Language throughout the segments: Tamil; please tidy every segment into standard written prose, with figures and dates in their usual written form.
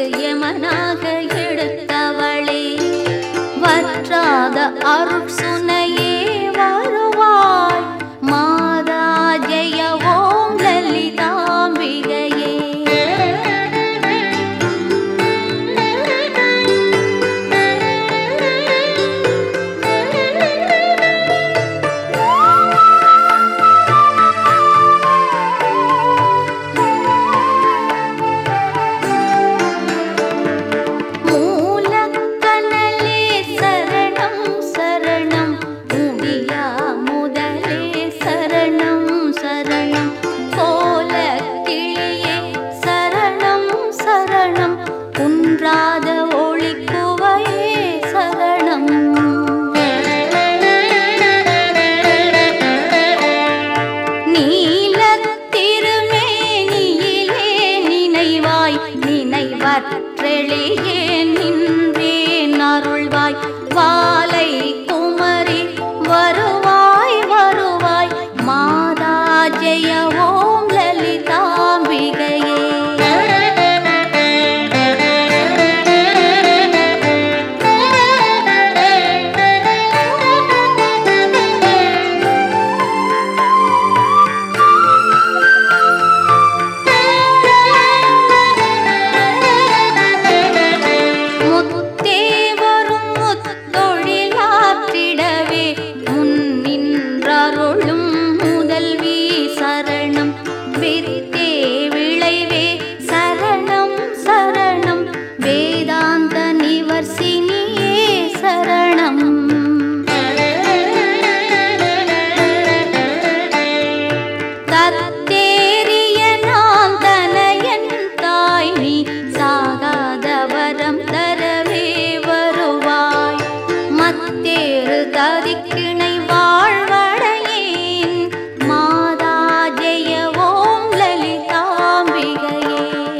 யமனாக எடுத்தவளே, வற்றாத அருட்சுனையே வருவாய் மாதா ஜெய ஓம் லலிதாம்பிகையே. நினைவற்றெளியே நின்றேன் அருள்வாய் வாலை குமரி வருவாய் வருவாய் மாதா ஜெய ஓம் லலிதாம்பிகையே. தரிக்கிணை வாழ்வடையேன் மாதா ஜெய ஓம் லலிதாம்பிகையே.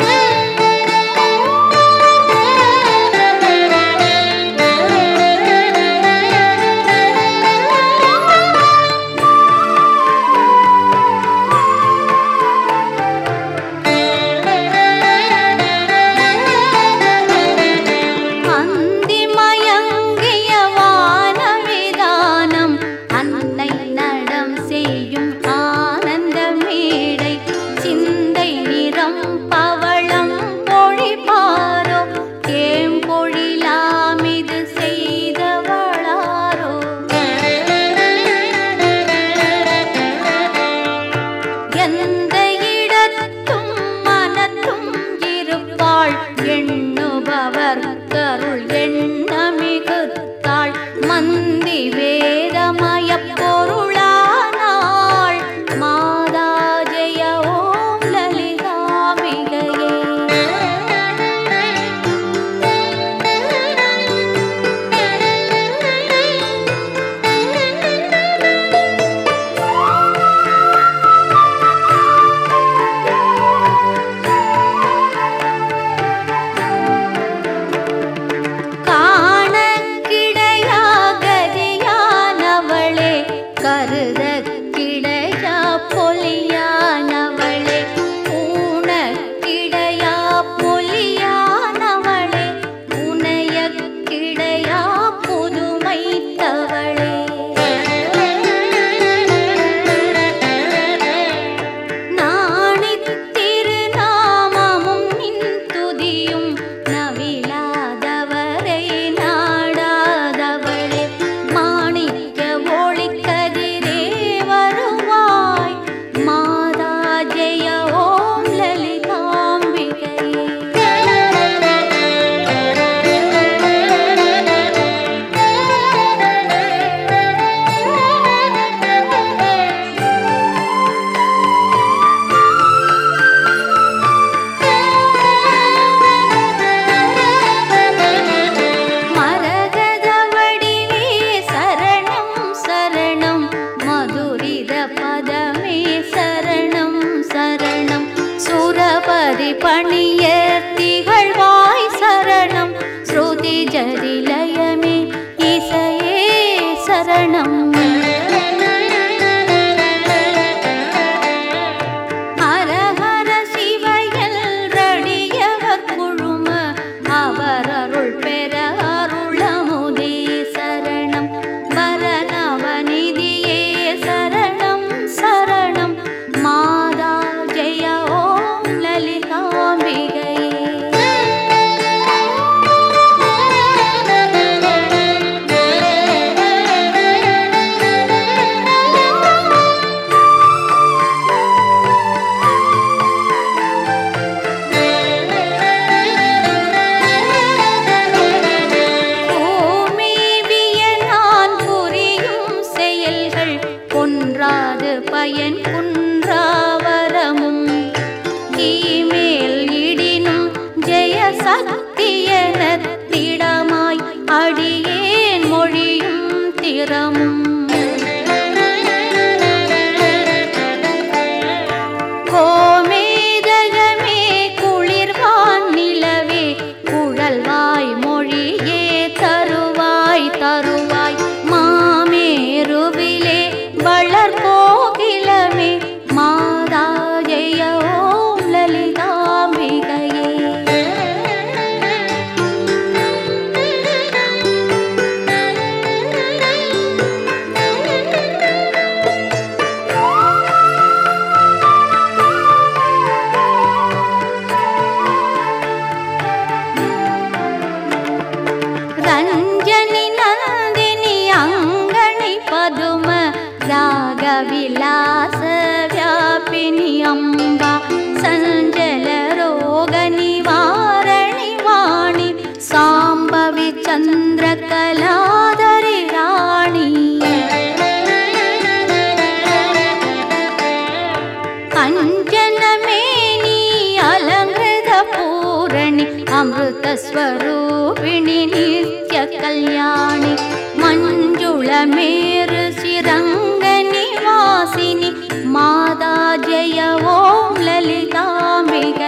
எண்ணுபவர்க்கருள் எண்ணமிகுத்தாள் மந்தி வேதமய பொருளானாள் மாதா ஜெய ஓம் லலிதாம்பிகையே. கருத கிடையா பொலியானவளே ஊன கிடையா பொலியானவளே உனைய கிடையா புதுமைத்தவளே. நாணித் திருநாமமும் நின் துதியும் நவிலாதவரை நாடாதவளே மாணிக்க ஒளிக்கதிரே வருவாய் மாதா ஜெய ஓம் லலிதாம்பிகையே. மரகத வடிவே சரணம் சரணம் மதுரித பதமே சரணம் சரணம் சுரபதி பணிய திகழ்வாய் சரணம் ஸ்ருதி ஜதிலயமே இசையே சரணம். ஹர ஹர சிவ எல்ரடியவர் குழும திடமாய் அடியேன் மொழியும் திறமும் கோமேதகமே குளிர்வான் நிலவே குழல்வாய் மொழியே தருவாய் தருவாய் மாமேருவிலே வளர்கோகிலமே மாதா ஜெய ஓம் லலிதாம்பிகையே. ரஞ்சனி நந்தினி அங்கணி பதும ராகவிலாச வியாபினி அம்பா சஞ்சல ரோக நிவாரணி வாணி சாம்பவி சந்திர கலாதரி ராணி அஞ்சனமேனி அலங்கிருத பூரணி அமிர்த ஸ்வரூபிணி நித்ய கல்யாணி மஞ்சுள மேரு சிரங்க நிவாசினி மாதா ஜெய ஓம் லலிதாம்பிகை.